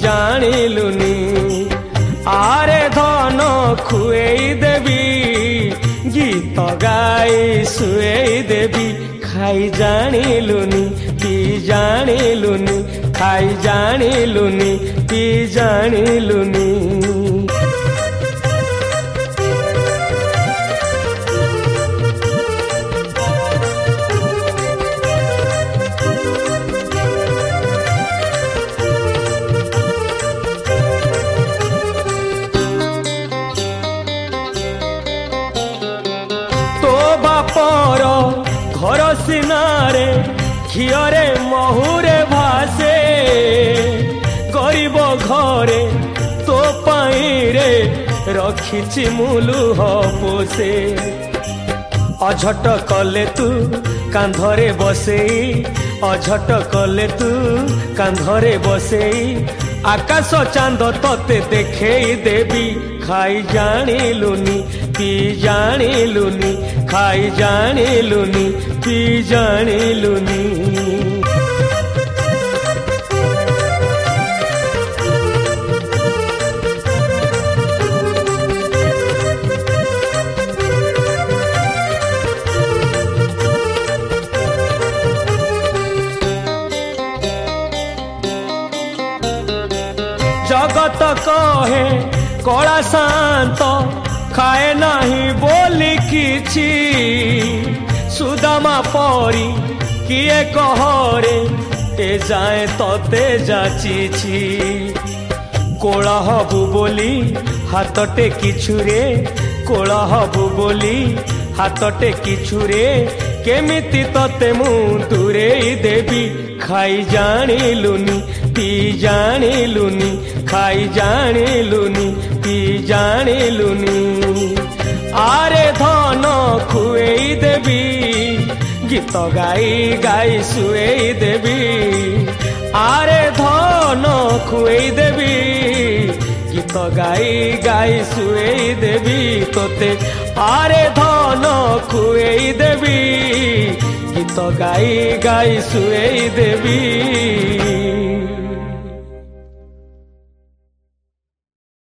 ଜାଣିଲୁନି। ଆରେ ଧନ ଖୁଏଇ ଦେବି, ଗୀତ ଗାଇ ଶୁଏଇ ଦେବି, ଖାଇ ଜାଣିଲୁନି ପି ଜାଣିଲୁନି, ଖାଇ ଜାଣିଲୁନି ପି ଜାଣିଲୁନି। ବାପର ଘର ସିନାରେ ଘିଅରେ ମହୁରେ ଭାସେ, ଗରିବ ଘରେ ତୋ ପାଇଁରେ ରଖିଛି ମୁଁ ଲୁହ ପୋଷେ। ଅଝଟ କଲେ ତୁ କାନ୍ଧରେ ବସେଇ, ଅଝଟ କଲେ ତୁ କାନ୍ଧରେ ବସେଇ, ଆକାଶ ଚାନ୍ଦ ତତେ ଦେଖେଇ ଦେବି, ଖାଇ ଜାଣିଲୁନି ପି ଜାଣିଲୁନି, ଖାଇ ଜାଣିଲୁନି ପି ଜାଣିଲୁନି। ଜଗତ କହେ କଳା ଶାନ୍ତ, ଖାଏ ନାହିଁ ବୋଲି କିଛି, ସୁଦାମା ପରି କିଏ କହରେ ଏ ଯାଏ ତତେ ଯାଚିଛି। କୋଳ ହବୁ ବୋଲି ହାତଟେ କିଛୁରେ, କୋଳ ହବୁ ବୋଲି ହାତଟେ କିଛୁରେ, କେମିତି ତତେ ମୁଁ ଦୂରେଇ ଦେବି, ଖାଇ ଜାଣିଲୁନି ପି ଜାଣିଲୁନି, ଖାଇ ଜାଣିଲୁନି ପି ଜାଣିଲୁନି। ଆରେ ଧନ ଖୁଏଇ ଦେବି, ଗୀତ ଗାଇ ଗାଇ ଶୁଏଇ ଦେବି, ଆରେ ଧନ ଖୁଏଇ ଦେବି, ଗୀତ ଗାଇ ଗାଇ ଶୁଏଇ ଦେବି ତୋତେ, ଆରେ ଧନ ଖୁଏଇ ଦେବି, ଗୀତ ଗାଇ ଗାଇ ଶୁଏଇ ଦେବି।